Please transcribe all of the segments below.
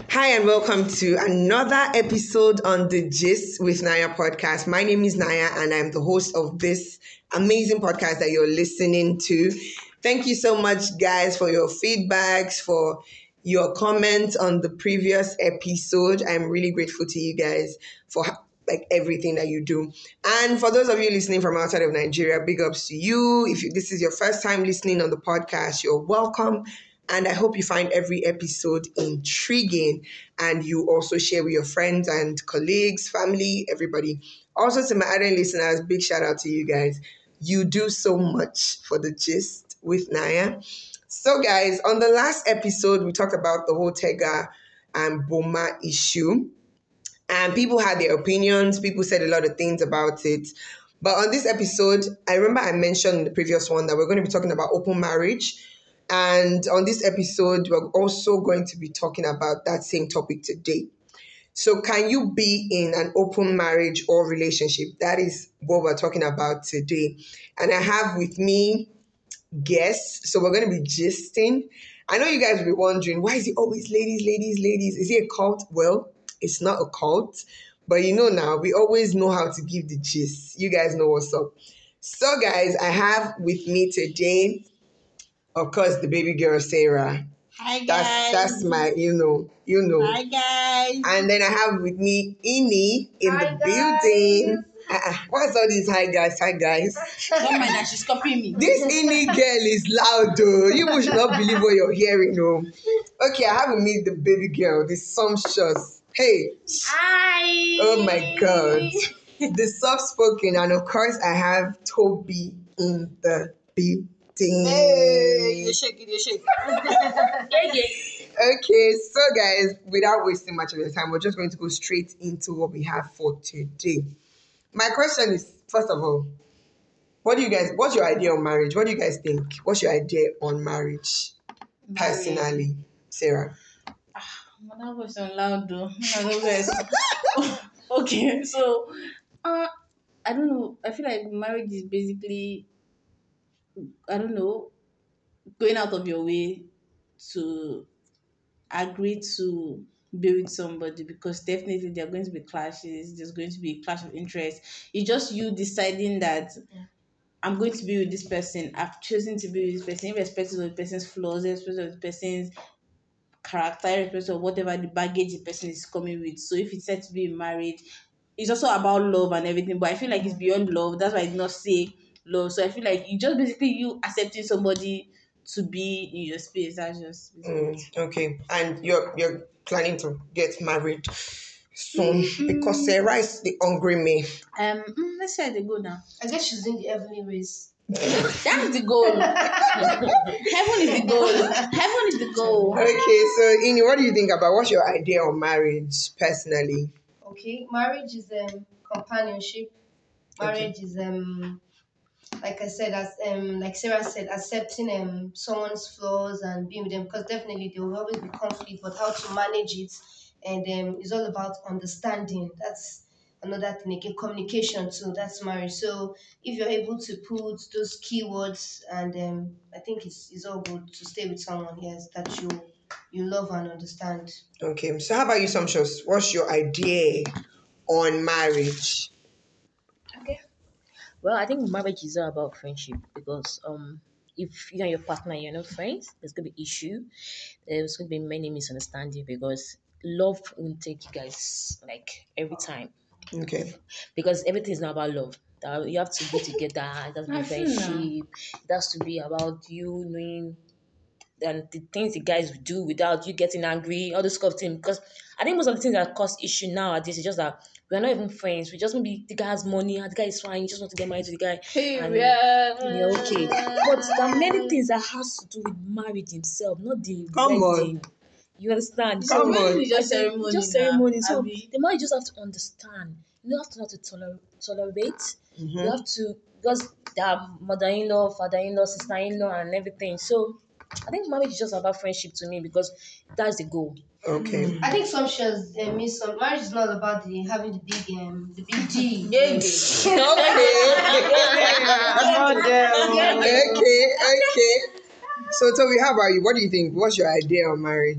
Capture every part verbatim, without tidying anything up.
Hi, and welcome to another episode on the Gist with Naya podcast. My name is Naya, and I'm the host of this amazing podcast that you're listening to. Thank you so much, guys, for your feedbacks, for your comments on the previous episode. I'm really grateful to you guys for like everything that you do. And for those of you listening from outside of Nigeria, big ups to you. If you, this is your first time listening on the podcast, you're welcome. And I hope you find every episode intriguing and you also share with your friends and colleagues, family, everybody. Also, to my other listeners, big shout out to you guys. You do so much for the gist with Naya. So, guys, on the last episode, we talked about the whole Tega and Boma issue. And people had their opinions. People said a lot of things about it. But on this episode, I remember I mentioned in the previous one that we're going to be talking about open marriage. And on this episode, we're also going to be talking about that same topic today. So, can you be in an open marriage or relationship? That is what we're talking about today. And I have with me guests. So, we're going to be gisting. I know you guys will be wondering, why is it always ladies, ladies, ladies? Is it a cult? Well, it's not a cult. But you know now, we always know how to give the gist. You guys know what's up. So, guys, I have with me today, of course, the baby girl Sarah. Hi guys. That's that's my, you know, you know. Hi guys. And then I have with me Ini in Hi, the guys. building. Uh-uh. What's all these hi guys, hi guys? Don't mind that, she's copying me. This Ini girl is loud though. You people should not believe what you're hearing. No. Okay, I have with me the baby girl, the sumptuous. Hey. Hi. Oh my god. The soft spoken, and of course I have Toby in the building. Hey, you shake it, you shake it. Yeah, yeah. Okay, so guys, without wasting much of your time, we're just going to go straight into what we have for today. My question is, first of all, what do you guys, what's your idea on marriage? What do you guys think? What's your idea on marriage, personally, Sarah? But that was so loud though. I don't guys. Okay, so uh I don't know. I feel like marriage is basically, I don't know, going out of your way to agree to be with somebody, because definitely there are going to be clashes, there's going to be a clash of interest. It's just you deciding that I'm going to be with this person, I've chosen to be with this person, irrespective of the person's flaws, irrespective of the person's character, irrespective of whatever the baggage the person is coming with. So if it's said to be in marriage, it's also about love and everything, but I feel like it's beyond love. That's why I did not say love. So I feel like you just basically you accepting somebody to be in your space. That's just basically Mm, okay, and you're you're planning to get married soon because Sarah is the hungry me. Um, mm, let's say they go now. I guess she's in the heavenly race. That's the goal. Heaven is the goal. Heaven is the goal. Okay, so Ini, what do you think about what's your idea on marriage, personally? Okay, marriage is um companionship. Marriage is um like I said, as um like Sarah said, accepting um someone's flaws and being with them, because definitely there will always be conflict, but how to manage it, and um it's all about understanding. That's another thing again, communication too. That's marriage. So if you're able to put those keywords, and um I think it's it's all good to stay with someone, yes, that you you love and understand. Okay, so how about you, Sumptuous? What's your idea on marriage? Okay. Well, I think marriage is all about friendship because um if you and your partner you're not friends, there's gonna be issue. There's gonna be many misunderstanding because love will take you guys like every time Okay. because everything is not about love. That you have to be together. It has to be I feel now. friendship. It has to be about you knowing and the things the guys do without you getting angry, all this kind of thing. Because I think most of the things that cause issue nowadays is just that we're not even friends. We just maybe the guy has money, and the guy is fine, you just want to get married to the guy. And you're okay. But there are many things that has to do with marriage himself, not the Come on. wedding. You understand? Come so, on. It's just I think ceremony. just now, ceremony. So Abi. the man you just have to understand. You don't have to know how to toler- tolerate. You Mhm. have to because there are mother-in-law, father-in-law, sister-in-law, and everything. So I think marriage is just about friendship to me because that's the goal. Okay. I think some shows uh, miss some marriage is not about the having the big um the big G. Yeah, Okay. Okay. Okay. So Toby, how about you? What do you think? What's your idea on marriage?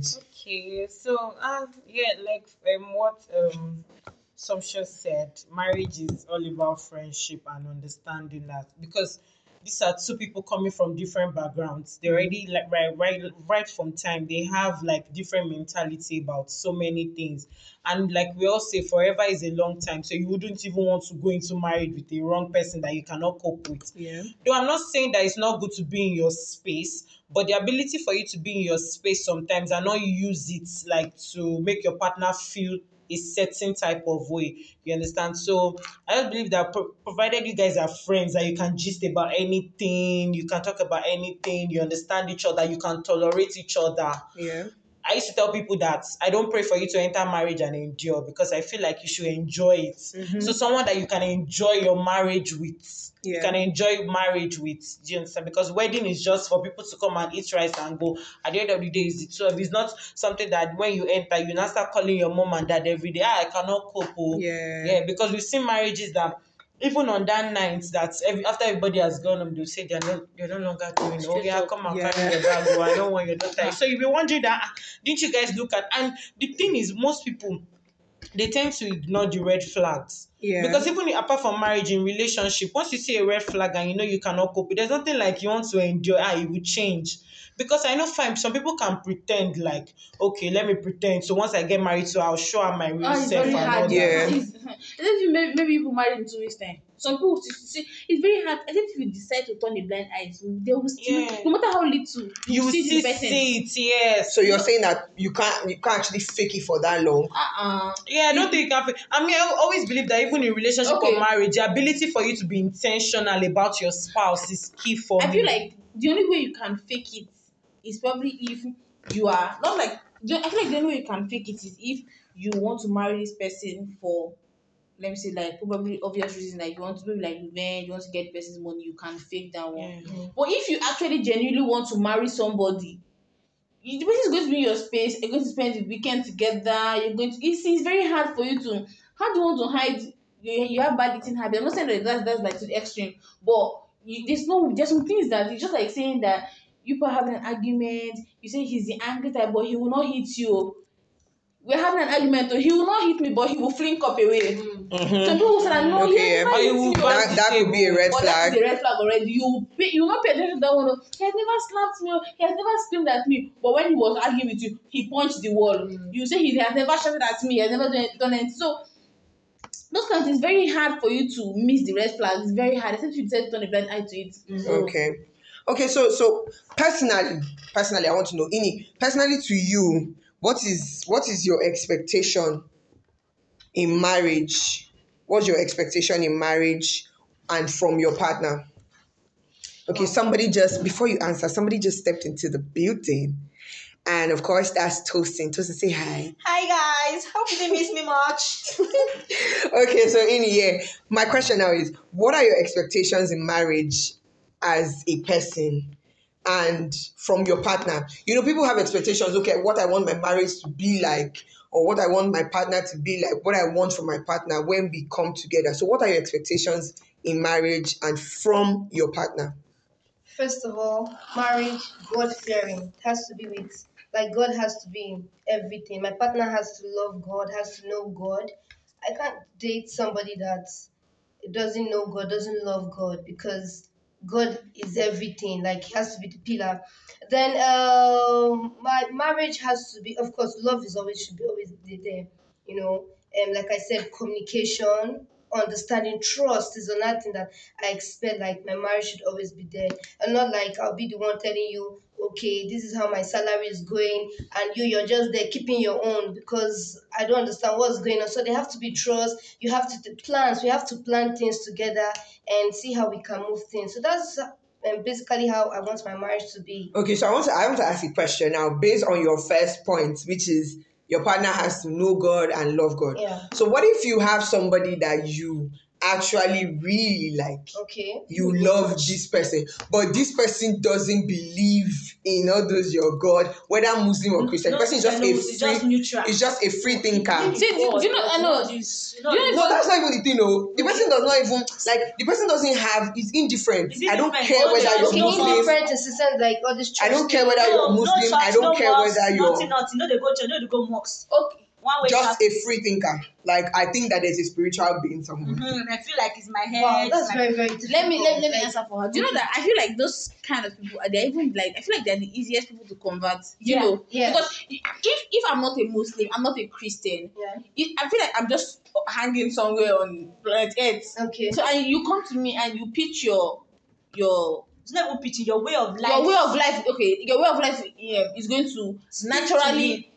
Okay, so uh, yeah, like um, what um Somsha said, marriage is all about friendship and understanding that because these are two people coming from different backgrounds. They already like right right right from time they have like different mentality about so many things. And like we all say, forever is a long time. So you wouldn't even want to go into marriage with the wrong person that you cannot cope with. Yeah. Though I'm not saying that it's not good to be in your space, but the ability for you to be in your space sometimes and not use it like to make your partner feel a certain type of way. You understand? So I just believe that pro- provided you guys are friends, that you can gist about anything, you can talk about anything, you understand each other, you can tolerate each other. Yeah. I used to tell people that I don't pray for you to enter marriage and endure because I feel like you should enjoy it. So someone that you can enjoy your marriage with, you Yeah. can enjoy marriage with. Do you understand? Because wedding is just for people to come and eat rice and go. At the end of the day, it's the two of you. It's not something that when you enter, you now start calling your mom and dad every day. Ah, I cannot cope. Oh. Yeah. Yeah, because we've seen marriages that even on that night that every, after everybody has gone home, they'll say they're no, they're no longer doing. Oh, Straight yeah, up. come and Yeah. carry your bag. Oh, I don't want your daughter. So you'll be wondering that, ah, didn't you guys look at? And the thing is, most people, they tend to ignore the red flags. Yeah. Because even apart from marriage, in relationship, once you see a red flag and you know you cannot cope, there's nothing like you want to endure. Ah, it will change. Because I know fine, some people can pretend like, okay, let me pretend. So once I get married, so I'll show her my real Oh, it's self very and hard. all Yeah. that. It's, it's, maybe, maybe people married in two weeks' time. Some people still see it's very hard. I think if you decide to turn a blind eye, they will still, Yeah. no matter how little, you, You will will see still the person. see it, yes. So you're saying that you can't you can't actually fake it for that long. Uh-uh. Yeah, I don't think you can. fi- I mean, I always believe that even in relationship Okay. or marriage, the ability for you to be intentional about your spouse is key for I me. feel like the only way you can fake it is probably if you are not like. the- I feel like the only way you can fake it is if you want to marry this person for, let me say, like probably obvious reasons, like you want to maybe like revenge, you want to get the person's money, you can fake that one. Yeah. But if you actually genuinely want to marry somebody, you, the person is going to be in your space, you're going to spend the weekend together, you're going to, it's, it's very hard for you to, how do you want to hide, you, you have bad eating habit. I'm not saying that that's, that's like to the extreme, but you, there's no, there's some things that it's just like saying that you people are having an argument, you say he's the angry type, but he will not hit you. We're having an argument, or he will not hit me, but he will flink up away. Some people will say that, no, Okay, he yeah. has Or never you hit will me. back Or, That that could be a red or that is flag. a red flag already. You will pay, you will not pay attention to that one. Oh, he has never slapped me. Oh, he has never screamed at me. But when he was arguing with you, he punched the wall. You say he has never shouted at me. He has never done, done anything. So those kinds, it's very hard for you to miss the red flags. It's very hard. Except you decide to turn a blind eye to it. So, Okay. Okay, so so personally, personally, I want to know, Ini, personally to you, what is what is your expectation in marriage? What's your expectation in marriage and from your partner? Okay, somebody just before you answer, somebody just stepped into the building. And of course, that's Toasting. Toasting, say hi. Hi guys, hope you didn't miss me much. Okay, so in here, my question now is what are your expectations in marriage as a person and from your partner? You know, people have expectations, okay, what I want my marriage to be like, or what I want my partner to be like, what I want from my partner when we come together. So, what are your expectations in marriage and from your partner? First of all, marriage, God fearing, has to be with, like, God has to be in everything. My partner has to love God, has to know God. I can't date somebody that doesn't know God, doesn't love God, because God is everything. Like, he has to be the pillar. Then, um, my marriage has to be, of course, love is always should be always there. You know, and like I said, communication, understanding, trust is another thing that I expect. Like, my marriage should always be there, and not like I'll be the one telling you, okay, this is how my salary is going, and you you're just there keeping your own because I don't understand what's going on. So there have to be trust. You have to t- plans. We have to plan things together and see how we can move things. So that's um, basically how I want my marriage to be. Okay, so I want to I want to ask a question now based on your first point, which is your partner has to know God and love God. Yeah. So what if you have somebody that you actually really like, Okay. you love this person, but this person doesn't believe in all those your God, whether Muslim or Christian. The No, person is just no, a it's just free, neutral. it's just a free thinker. See, do, do you know? I know. Not this, Do you know? No, that's not even the thing. No, the person does not even like. The person doesn't have. Is indifferent. Is I don't indifferent. care Oh, whether yeah, you're okay, Muslim. Indifferent in the sense like all this. I don't care whether No, you're no Muslim. church, I don't no care mosque, whether you're nothing, nothing. No, they go church, no, they go mosque. Okay. One way just traffic. a free thinker. Like I think that there's a spiritual being somewhere. Mm-hmm. I feel like it's my head. Wow, that's my- very very difficult. Let me let, let me Like, answer for her. Do you know that I feel like those kind of people are they even like I feel like they're the easiest people to convert. You Yeah, know, yeah. because if if I'm not a Muslim, I'm not a Christian. Yeah. it- I feel like I'm just hanging somewhere on planet Earth. Okay. So and you come to me and you pitch your your It's not even pitching your way of life. your way of life. Okay, your way of life yeah, is going to naturally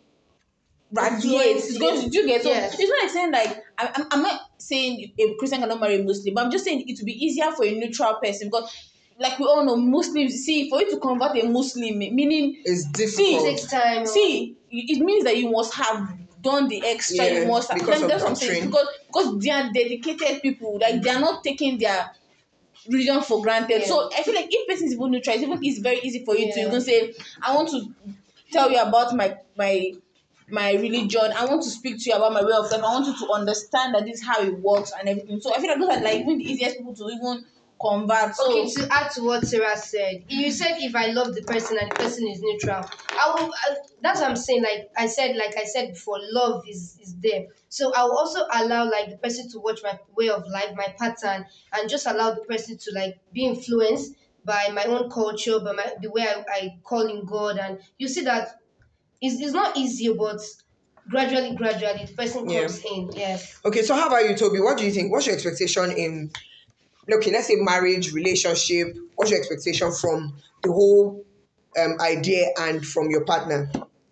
radiate. It's going to do you get so Yes. it's not like saying like I'm, I'm I'm not saying a Christian cannot marry a Muslim, but I'm just saying it would be easier for a neutral person because like we all know Muslims see for you to convert a Muslim meaning It's It difficult. takes time. see it means that you must have done the extra Yeah, you must have because then of that's what I'm saying doctrine. because because they are dedicated people like they are not taking their religion for granted. Yeah. So I feel like if person is even neutral, it's even it's very easy for you to Yeah. even say, I want to tell you about my my my religion. I want to speak to you about my way of life. I want you to understand that this is how it works and everything. So I feel like those are like even the easiest people to even convert. So Okay, to add to what Sarah said, you said if I love the person and the person is neutral, I will. I, that's what I'm saying. Like I said, like I said before, love is is there. So I will also allow like the person to watch my way of life, my pattern, and just allow the person to like be influenced by my own culture, by my the way I, I call in God, and you see that it's, it's not easy, but gradually, gradually, the person Yeah. comes in. Yes. Okay, so how about you, Toby? What do you think? What's your expectation in, okay, let's say marriage, relationship? What's your expectation from the whole um, idea and from your partner?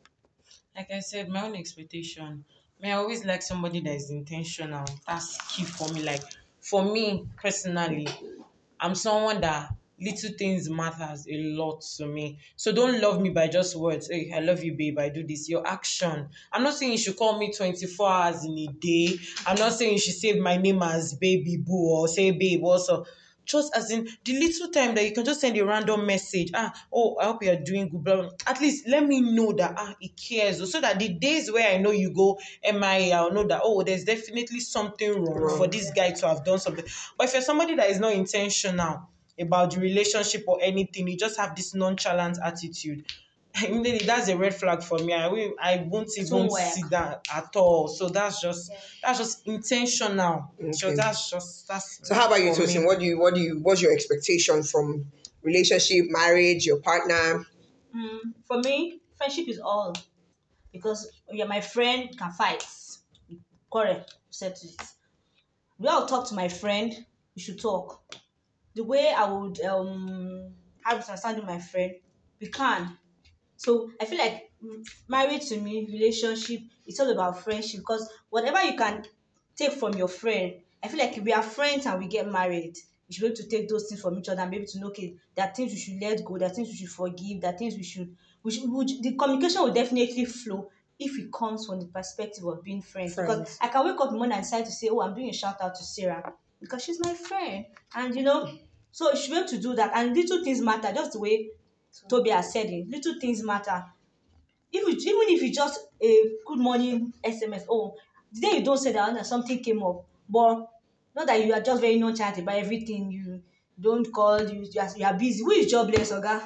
Like I said, my own expectation. May I always like somebody that is intentional. That's key for me. Like for me personally, I'm someone that little things matters a lot to me. So don't love me by just words. Hey, I love you, babe. I do this. Your action. I'm not saying you should call me twenty-four hours in a day. I'm not saying you should save my name as baby boo or say babe also. Just as in the little time that you can just send a random message. Ah, oh, I hope you're doing good. Blah, blah. At least let me know that ah, he cares. So that the days where I know you go M I A, I'll know that oh, there's definitely something wrong Wrong. for this guy to have done something. But if you're somebody that is not intentional about the relationship or anything, you just have this nonchalant attitude. Immediately, that's a red flag for me. I will, I won't even won't work. see that at all. So that's just that's just intentional. So Okay. that's just that's. So how about you, for me. Tosin? What do you what do you what's your expectation from relationship, marriage, your partner? Mm, for me, friendship is all because you're my friend, we can fight. Correct, settle it. The way I'll talk to my friend, we should talk. The way I would um have to understand with my friend, we can. So I feel like mm, marriage to me, relationship, it's all about friendship because whatever you can take from your friend, I feel like if we are friends and we get married, we should be able to take those things from each other and be able to know, okay, there are things we should let go, there are things we should forgive, there are things we should, we should, we would- the communication will definitely flow if it comes from the perspective of being friends. Because Friends. I can wake up in the morning and decide to say, oh, I'm doing a shout out to Sarah because she's my friend. And you know, so you should be able to do that. And little things matter, just the way Toby has said it. Little things matter. If you, even if you just a good morning S M S, oh, the day you don't say that, and something came up, but not that you are just very nonchalant about everything. You don't call. You you are, you are busy. Who is jobless, Oga?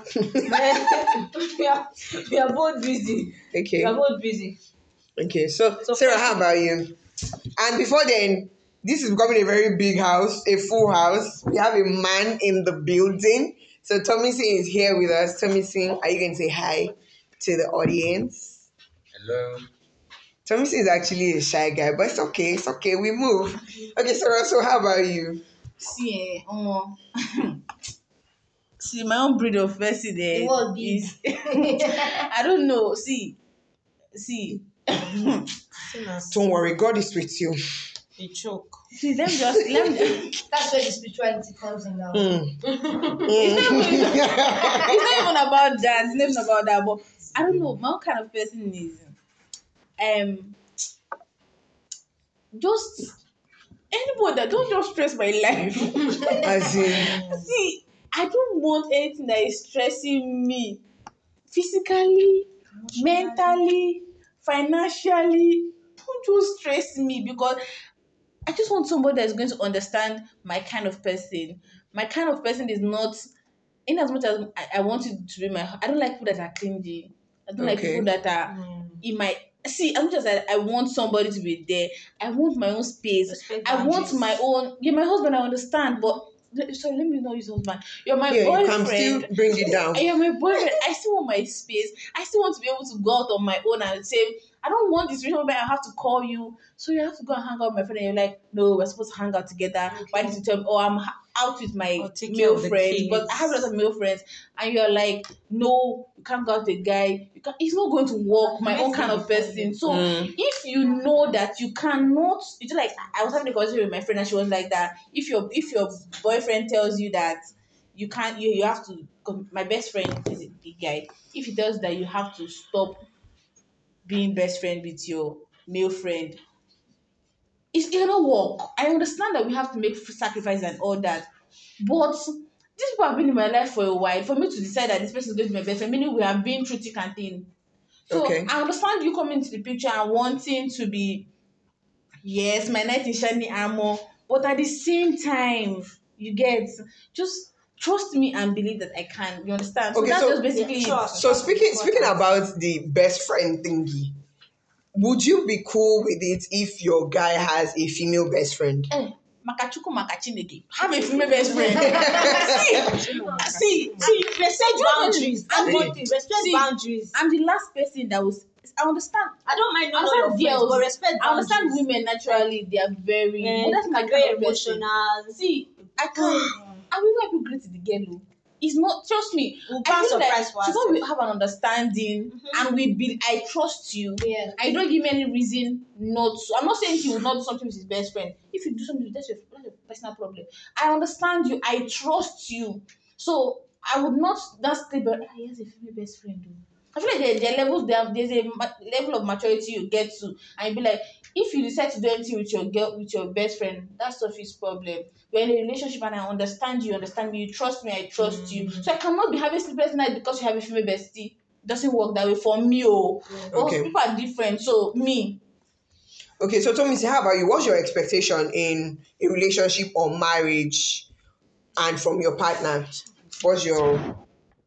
we are we are both busy. Okay. We are both busy. Okay. So, So Sarah, first- how about you? And before then, this is becoming a very big house, a full house. We have a man in the building. So Tommy Singh is here with us. Tommy Singh, are you going to say hi to the audience? Hello. Tommy Singh is actually a shy guy, but it's okay. It's okay. We move. Okay, Sarah, so how about you? see eh, um, see my own breed of person there The word big. is I don't know. See, see. Sinners, Don't worry, God is with you. they choke. Please let me just let me. That's where the spirituality comes in now. Mm. It's not even about that. It's not even about that. But I don't know. My own kind of person is um just anybody that don't just stress my life. As in, See, I don't want anything that is stressing me physically, mentally, financially. Don't just stress me because I just want somebody that's going to understand my kind of person. My kind of person is not, in as much as I, I want it to be my, I don't like people that are clingy. I don't like Okay. people that are in my, see, as much as I, I want somebody to be there, I want my own space. Respect I want boundaries. my own, yeah, my husband, I understand, but, sorry, let me not use husband. You're my yeah, you can boyfriend. still bring it down. I am my boyfriend. I still want my space. I still want to be able to go out on my own and say, I don't want this reason where I have to call you. So you have to go and hang out with my friend. And you're like, no, we're supposed to hang out together. Why did you tell me, oh, I'm ha- out with my Or take care male of the friends, but I have kids. lots of male friends. And you're like, no, you can't go out with a guy. You can't, it's not going to work. My own kind of person. So Mm. if you know that you cannot, it's like I was having a conversation with my friend and she was like that. If your if your boyfriend tells you that you can't, you, you have to. 'Cause my best friend is a big guy. If he tells that you have to stop being best friend with your male friend, it's gonna work. I understand that we have to make sacrifice and all that, but these people have been in my life for a while. For me to decide that this person is going to be my best friend, meaning we have been through thick and thin. So Okay. I understand you coming into the picture and wanting to be, yes, my knight in shining armor, but at the same time, you get, just trust me and believe that I can. You understand? So Okay, that's so- just basically Yeah, it. trust. So speaking speaking about the best friend thingy, would you be cool with it if your guy has a female best friend? Eh, Makachuku Makachineke. Have a female best friend. see, see, See, respect you know what? boundaries. I'm That's the- one thing. Respect see, boundaries. I'm the last person that was. I understand. I don't mind I knowing your understand friends, girls. but respect I boundaries. understand women naturally. They are very. Eh, but that's people my are very kind of person. emotional. See, I can't. I will not be great to the girl. Oh. It's not. Trust me. We'll I plan feel like surprise for so when we ourselves. have an understanding and we be, I trust you. Yeah. I don't give me any reason not to. I'm not saying he would not do something with his best friend. If you do something, that's your, that's your personal problem. I understand you. I trust you. So I would not just say, but he has a female best friend. Though. I feel like there, there are levels. There, there's a ma- level of maturity you get to, and you be like, if you decide to do anything with your girl, with your best friend, that's Sophie's problem. We're in a relationship, and I understand you, you understand me. You trust me, I trust you. So I cannot be having sleepless night because you have a female bestie. It doesn't work that way for me. Oh, oh Okay. people are different. So me, Okay, so Tommy, how about you? What's your expectation in a relationship or marriage and from your partner? What's your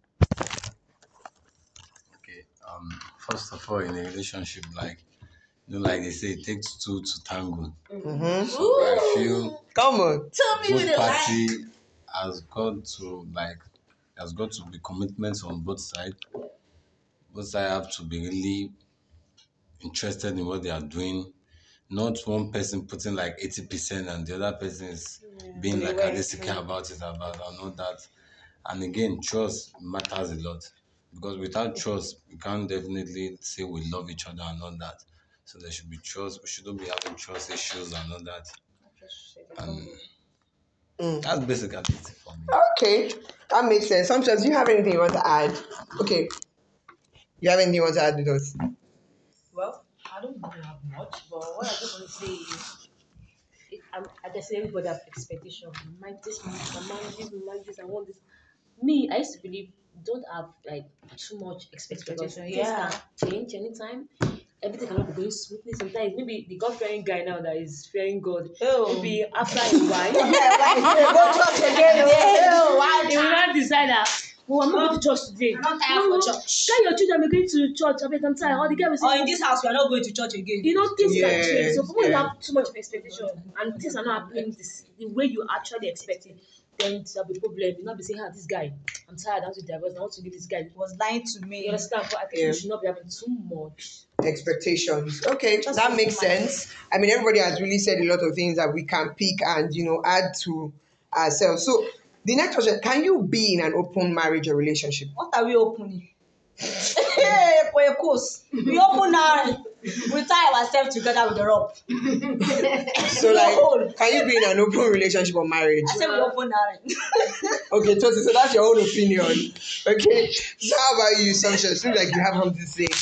Okay. Um. First of all, in a relationship, like you know, like they say, it takes two to tango. mm-hmm. So I feel Come on. tell me with both a lie. party has got to like has got to be commitments on both sides. Both sides have to be really interested in what they are doing. Not one person putting like eighty percent and the other person is being like insecure about it, about and all that. And again, trust matters a lot because without trust, we can't definitely say we love each other and all that. So there should be trust. We shouldn't be having trust issues and all that. And that's basically it for me. Okay, that makes sense. Sometimes you have anything you want to add? Okay, you have anything you want to add with us? Well, I don't really have much, but what I just want to say is, it, I'm, I just say everybody have expectation. My this, my, my man, this, my man, this, I want this. Me, I used to believe don't have like too much expectation. Because Expectation, things yeah. can change anytime. Everything cannot be going smoothly. Sometimes maybe the God fearing guy now that is fearing God. Oh. Maybe after a while, Go church again. Oh, why he will not decide that. Oh, I'm not going to church today. I'm not tired for Oh, church. Tell your children I'm going to church. I mean, I'm tired. All the guy will say, Or in this house, we are not going to church again. you know, things can change. So Yes, when you yeah. have too much of expectation and things are not happening this, the way you actually expecting, then there'll be problem. You not be saying, ah, this guy, I'm tired, I want to divorce, I want to leave this guy. Was lying to me. You understand? But I think Yeah. we should not be having too much. Expectations. Okay, Just that open makes minded. sense. I mean, everybody has really said a lot of things that we can pick and you know add to ourselves. So the next question: can you be in an open marriage or relationship? What are we opening? Hey, for a course. We open now. We tie ourselves together with the rope. So, like, can you be in an open relationship or marriage? I said we open now. Okay, Tosi, so that's your own opinion. Okay, so how about you, Sunshine? Seems like you have something to say.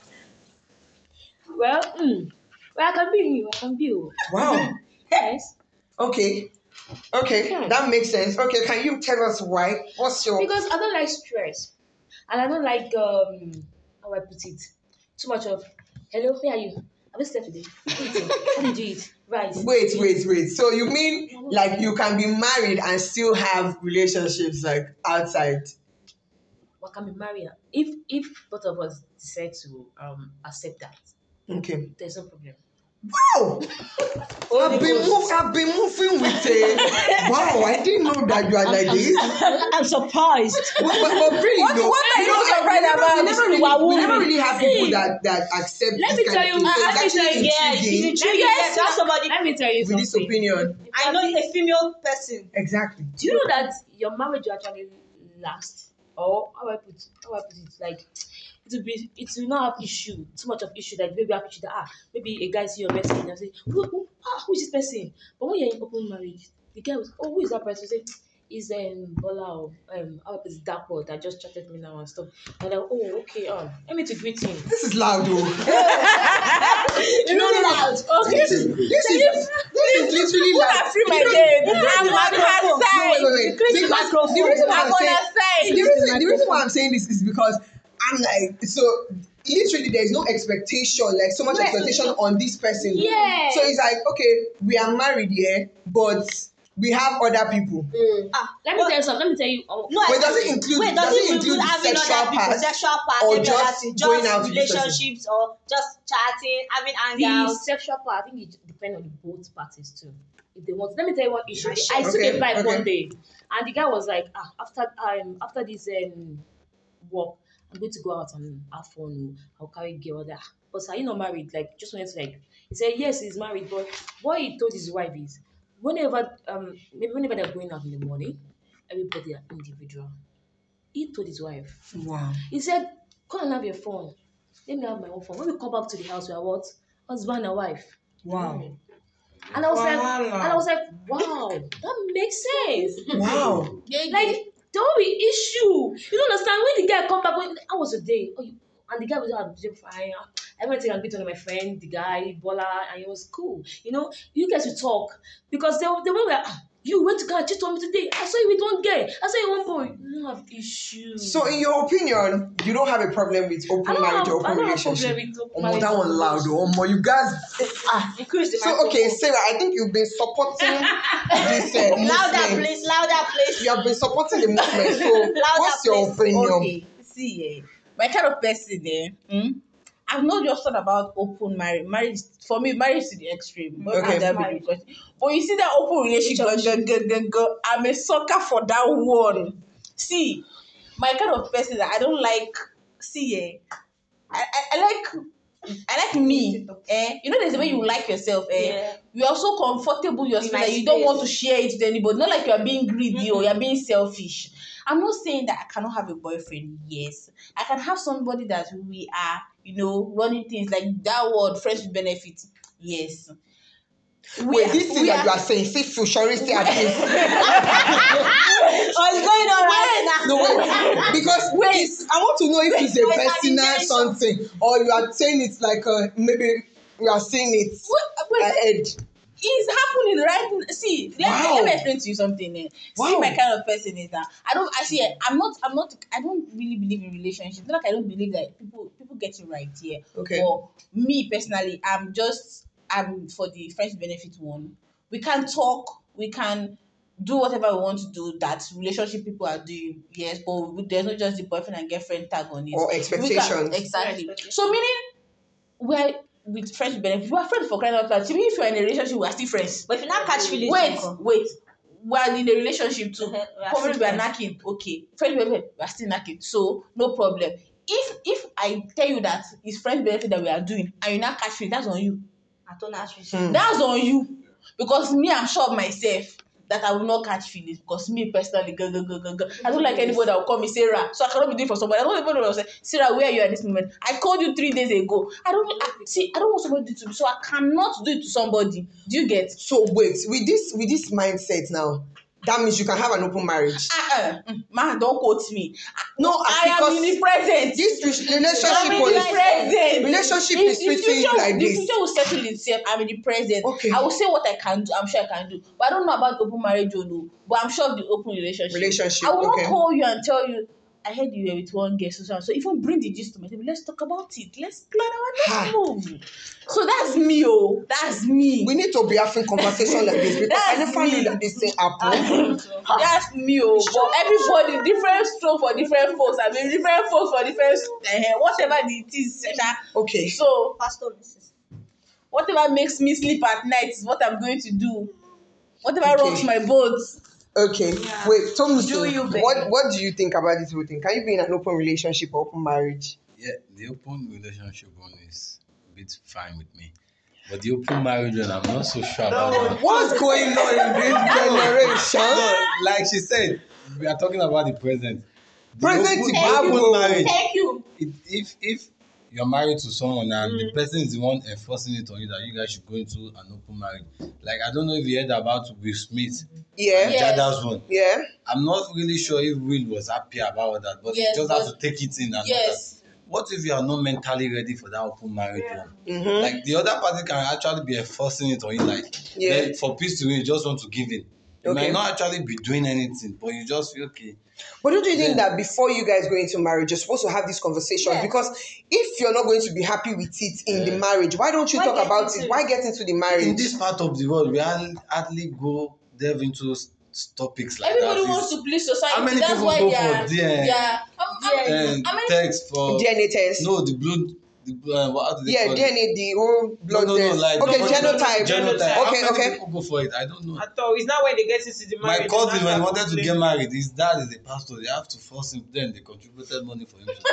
Well, mm, well, I can be, I can be. oh. Wow. Yes. Okay. Okay, Hmm. that makes sense. Okay, can you tell us why? What's your Because I don't like stress, and I don't like um how I put it, too much of hello, where are you? Have you slept today? What did you eat? What did you eat? Rice. wait, Eat. wait, wait. So you mean like you can be married and still have relationships like outside? What can be married? If if both of us decide to um accept that, Okay. there's no problem. Wow! I've been move, I've been moving with a wow, I didn't know that you are like this. I'm surprised. But, but, but really, What- no, what are you you know, I- surprised we never, about? we never really, Wow, we never woman. really have people that that accept Let this me kind tell of you, thing. So let it's me tell actually you, Yeah, she's intriguing intriguing. Yes, have somebody. Let me tell you with this something. opinion. I know a female person. Exactly. Do you know that your marriage will actually last? Or how I put how I put it, like it will be it will not have issue, too much of issue, like maybe have issue that ah maybe a guy see your message and say who, who, ah, who is this person? But when you're in open marriage, the guy was oh who is that person? Say is um Bola or um how I put it, Dapo that just chatted me now and stuff. And I'm oh okay um let me to greet him. This is loud, though. Really loud. Okay. This is this is this is literally loud. free my You know- day. you know I'm the- on her No, side. wait, wait, wait. Increase the Because microphone. the reason why I'm I'm on saying her side. the reason the reason why I'm saying this is because I'm like so literally there is no expectation like so much Yes, expectation so- on this person. Yes. So it's like okay we are married here but we have other people. Ah, Let me but- tell you something. Let me tell you. Oh, No, But I- does it include- Wait, does does it it include include having sexual other people, parts sexual parts, or every other just thing, going just out with this person? relationships or just chatting, having the hangouts? sexual part, I think it depends on the both parties too. If they want, let me tell you one issue. Yeah, I sure. took Okay, a bike okay. one day, and the guy was like, ah, after um after this um walk, I'm going to go out and have fun. oh, I'll carry girl there. But are you not married? Like, just wanted to like. He said yes, he's married, but what he told his wife is, whenever um maybe whenever they're going out in the morning, everybody are individual. He told his wife. Wow. He said, come and have your phone. Let me have my own phone. When we come back to the house, we are what? Husband and wife. Wow. And I was like, Wahala. and I was like, wow, that makes sense. Wow. Like there will be issue. You don't understand when the guy come back. When, how was your day? Oh, you, and the guy was like, "I'm fine. Everything I'm beating on my friend, the guy, Bola, and it was cool. You know, you guys will talk because they they were like, ah, you went to go and cheat on me today. I saw you with one girl. I saw you one boy. You don't have issues. So in your opinion, you don't have a problem with I open don't marriage have, or I open don't have relationship? problem with open Omo, marriage. that one loud. Oh, Omo, you guys. Ah. Increase the So microphone. okay, Sarah, I think you've been supporting this uh, Louder, movement. please. Louder, please. You have been supporting the movement. So Louder, what's your please. opinion? Okay, see, eh, my kind of person, eh, hmm? I've not just thought about open marriage. Marriage for me, marriage to the extreme. But Okay. that be the question. But you see that open relationship, go, go, go, go, go, I'm a sucker for that one. See, my kind of person, I don't like. See, eh, I, I, I like. I like me, eh? You know, there's a way you like yourself, eh? Yeah. You are so comfortable yourself In my that you don't space. want to share it with anybody. Not like you are being greedy or you are being selfish. I'm not saying that I cannot have a boyfriend. Yes, I can have somebody that we are, you know, running things like that word, friends with benefits. Yes. We Wait, are- this thing we that are- you are saying, say futuristic at least. What's going on right now? No, wait, because it's, I want to know if it's a My personal imagination. something or you are saying it's like a, maybe you are saying it Wait, wait, ahead. it's happening right n- see let, Wow. me, let me explain to you something eh. Wow. See, my kind of person is that I don't actually eh, i'm not i'm not I don't really believe in relationships. Not like I don't believe that people people get it right here. Okay. But me personally, I'm just I'm for the friends benefit one. We can talk, we can do whatever we want to do that relationship people are doing, yes, but we- there's not just the boyfriend and girlfriend tag on it. Or We can- expectations. exactly. Yeah, So meaning we're with friends with benefits. We're friends for crying out loud. Even if you're in a relationship, we're still friends. But if you not catch feelings, Wait, Uncle. wait. We're in a relationship too. Uh-huh, we are Probably still we're friends. knacking. Okay. Friends with benefits, we're still knacking. So no problem. If if I tell you that it's friends benefit that we are doing and you not catch feelings, that's on you. I don't know. Hmm. That's on you. Because me, I'm sure of myself that I will not catch feelings. Because me personally, go, go, go, go, go. I don't like anybody that will call me Sarah. So I cannot be doing for somebody. I don't even know what I say. Sarah, where are you at this moment? I called you three days ago. I don't I, see. I don't want somebody to do it to me, so I cannot do it to somebody. Do you get? So wait, with this with this mindset now, that means you can have an open marriage. Uh-uh. Man, don't quote me. No, I am because in the present. this re- relationship I'm in the was present. relationship If is the treating future, you like the this. future will settle itself. I'm in the present. Okay. I will say what I can do. I'm sure I can do. But I don't know about open marriage or no. But I'm sure of the open relationship. Relationship, I will okay. not call you and tell you, I heard you were with one girl. So, so, so even bring the gist to my table. Let's talk about it. Let's plan our next move. So that's me, oh. That's me. We need to be having conversation like this because I That's never me. knew that this thing happened. That's me, oh. But everybody, different stroke for different folks. I mean, different folks for different, uh, whatever it is. Okay. So, Pastor, missus whatever makes me sleep at night is what I'm going to do. Whatever Okay. rocks my boat. Okay. Yeah. Wait, tell me, Do you, baby? what what do you think about this whole thing? Can you be in an open relationship or open marriage? Yeah, the open relationship one is a bit fine with me. But the open marriage one, I'm not so sure about that. What's going on in this generation? No, like she said, we are talking about the present. The Present open, to the Bible. open marriage. Thank you. It, if if you're married to someone and the person is the one enforcing it on you that you guys should go into an open marriage. Like I don't know if you heard about Will Smith Yeah. and Yes. Jada's one. Yeah. I'm not really sure if Will was happy about that, but Yes, he just but- has to take it in and all Yes. that. What if you are not mentally ready for that open marriage one? Mm-hmm. Like the other party can actually be enforcing it on you, like Yeah. then for peace to win, you just want to give in. You Okay. might not actually be doing anything, but you just feel okay. But don't you think Yeah. that before you guys go into marriage, you're supposed to have these conversations? Yes. Because if you're not going to be happy with it in the Yeah. marriage, why don't you Why talk get about into it? it? Why get into the In marriage? this part of the world, we hardly, hardly go delve into s- topics like Everybody that. wants It's- to please society. How many That's people why go they for are. D N A? Yeah. Um, how many- and how many- text for D N A test. no the blood the uh, what how do they Yeah, call D N A, it? the whole blood no, no, test. no, like okay, no, no, genotype. genotype. genotype. How Okay, many okay. people go for it? I don't know. At all. It's not when they get into the My marriage. cousin, they when he now wanted start to get complaining. married, his dad is a pastor. They have to force him. Then they contributed money for him. To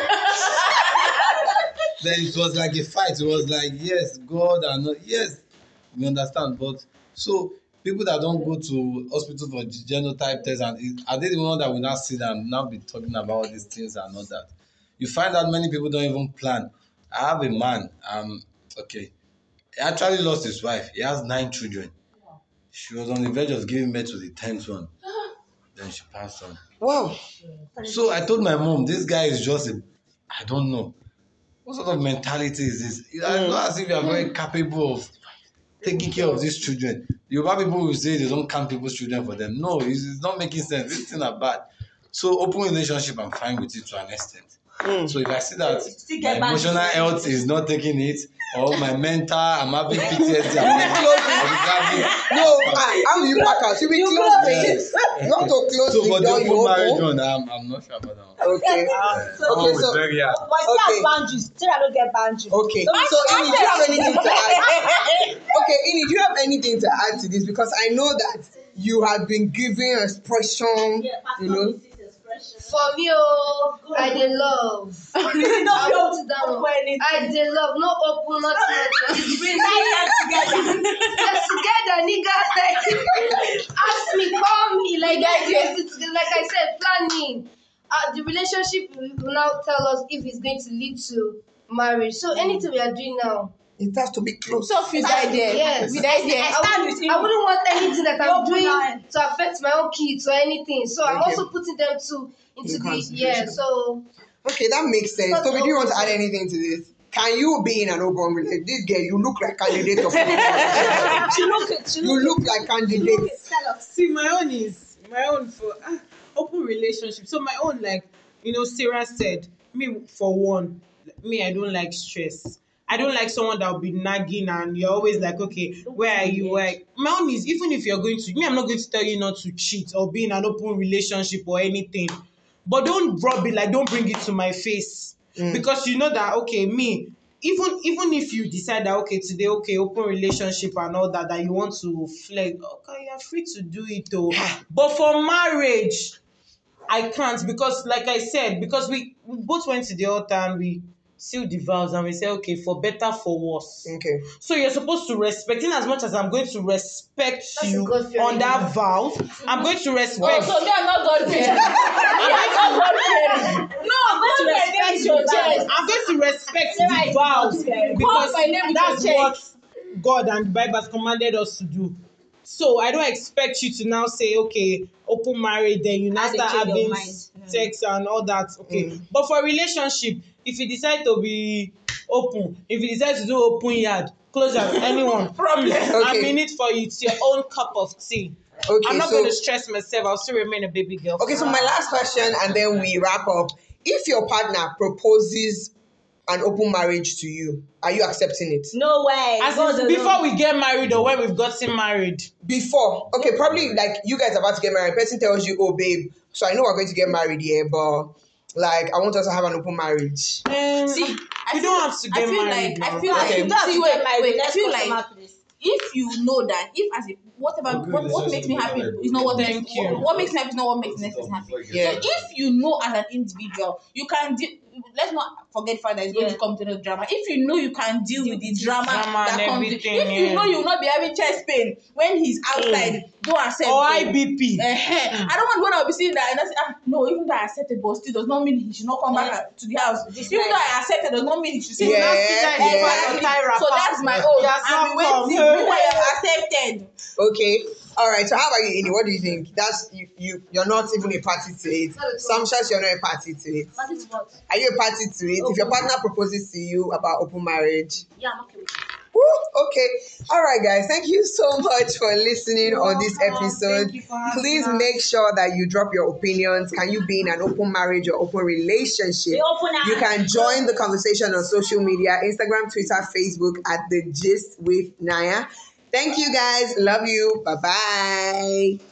then it was like a fight. It was like yes, God and not yes. We understand, but so people that don't go to hospital for genotype test and it, are they the one that will not sit and now be talking about all these things and all that? You find that many people don't even plan. I have a man. Um, okay, he actually lost his wife. He has nine children. She was on the verge of giving birth to the tenth one. Then she passed on. Wow. So I told my mom, this guy is just a, I don't know. What sort of mentality is this? It's not as if you are very capable of taking care of these children. The Yoruba people will say they don't count people's children for them. No, it's, it's not making sense. These things are bad. So open relationship, I'm fine with it to an extent. Mm. So if I see that Still my get back emotional to- health is not taking it, or my mental, I'm having P T S D, I'm You close it. No, ah, how will you pack out? You will close it. You have to close So the for the door, you open marriage open. one, I'm, I'm not sure about that one. Okay. So, Okay, Oh, so- it's very hard. but still Okay. have boundaries. Still I don't get boundaries. Okay. So, Ini, do you have anything to add? Okay, Ini, do you have anything to add to this? Because I know that you have been giving expression, Yeah, Pastor, you know. missus expression. For me, oh, I dey love. Really don't I feel put it down. open anything. I dey love, no open, not nothing. It's been Nine years together. We're together, nigga. Like, ask me, call me. Like, I just, like I said, planning. Uh, the relationship will now tell us if it's going to lead to marriage. So anything we are doing now, It has to be close. So if you die there, Yes. if you die there, I stand wouldn't, with I him. wouldn't want anything that I'm Open doing eye. to affect my own kids or anything. So I'm Okay. also putting them to into In the consideration. yeah. So Okay, that makes sense. Not Toby, do you want to open. add anything to this? Can you be in an open relationship? This girl, you look like candidate of She look it. She You look like She look candidate. it. Tell us. See, my own is my own for ah, open relationship. So my own, like you know, Sarah said, me for one, me I don't like stress. I don't like someone that will be nagging and you're always like, okay, where are you? Where? My own is even if you're going to me, I'm not going to tell you not to cheat or be in an open relationship or anything, but don't rub it like don't bring it to my face because you know that okay, me. Even even if you decide that okay today okay open relationship and all that that you want to flex okay you're free to do it though but for marriage I can't because like I said because we, we both went to the altar and we sealed the vows and we said okay for better for worse. Okay. So you're supposed to respect, in as much as I'm going to respect That's you a God-fearing on that woman. vow, I'm going to oh, respect. so me, I'm not God fearing. I'm not God fearing. No, I'm going to respect your chest. I'm going to respect Sarah the is vows God-fearing. because Call my name with that's your what chest. God and the Bible has commanded us to do. So I don't expect you to now say, okay, open marriage, then you now How they start change your having mind. Mm. sex and all that. Okay. But for relationship, if you decide to be open, if you decide to do open yard, close yard, anyone, problem. I'm Okay. in it for you. It's your own cup of tea. Okay, I'm not so- going to stress myself. I'll still remain a baby girl. Okay, so my last question, and then we wrap up. If your partner proposes an open marriage to you, are you accepting it? No way. As God in, alone. before we get married or when we've gotten married. Before, okay, probably like you guys are about to get married. Person tells you, "Oh, babe, so I know we're going to get married here, but like I want us to have an open marriage." Um, See, I we feel, don't have to I get feel married like now. I feel Okay. like You don't have see to wait get married. wait I Let's feel customer like place. if you know that if as a whatever Okay, what, what makes me happy is not what Thank makes you. what, what makes me happy is not what makes the next person happy. Yeah. So if you know as an individual you can deal. Let's not forget the fact that it's going Yeah. to come to the drama. If you know you can deal with the drama, Drama that and comes with, everything, if you yeah. know you will not be having chest pain when he's outside, don't accept Or it. I B P. Eh-heh. I don't want when I'll be seeing that and I say, ah, no, even though I accepted, but still does not mean he should not come back Eh, uh, to the house. this Even life. though I accepted does not mean he should say, Yeah, now sit down in the yeah. front of Tie me. wrapper. So that's my own. He has I'll be not waiting. come. Meanwhile, I've accepted. Okay. All right. So how about you, Ini? What do you think? That's you. You. You're not even a party to it. Some shots you're not a party to it. But it's what? Are you a party to it? If your partner proposes to you about open marriage, Yeah, I'm okay with it. woo, okay. All right, guys. Thank you so much for listening on this episode. Thank you for having Please us. make sure that you drop your opinions. Can you be in an open marriage or open relationship? The open You eye. can join the conversation on social media, Instagram, Twitter, Facebook at The Gist with Naya. Thank you, guys. Love you. Bye-bye.